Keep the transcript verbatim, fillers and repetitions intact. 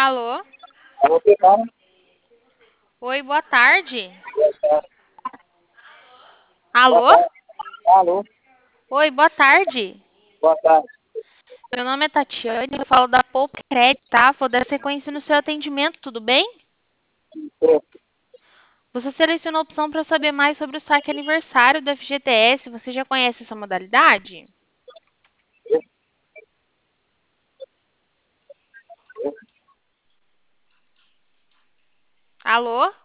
Alô? Alô, Pecado? Oi, boa tarde. Boa Alô? tarde. Alô, Oi, boa tarde. boa tarde. Meu nome é Tatiane, eu falo da Poupa Crédito, tá? Vou dar sequência no seu atendimento, tudo bem? Você selecionou a opção para saber mais sobre o saque aniversário do F G T S. Você já conhece essa modalidade? Alô?